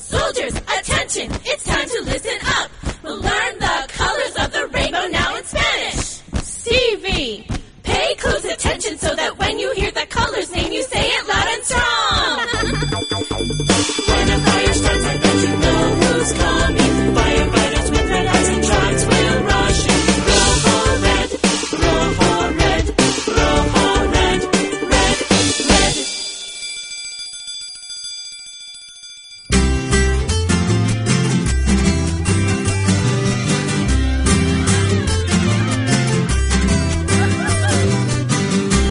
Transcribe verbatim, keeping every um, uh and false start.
Soldiers, attention, it's time to listen up. We'll learn the colors of the rainbow now in Spanish. Stevie, pay close attention so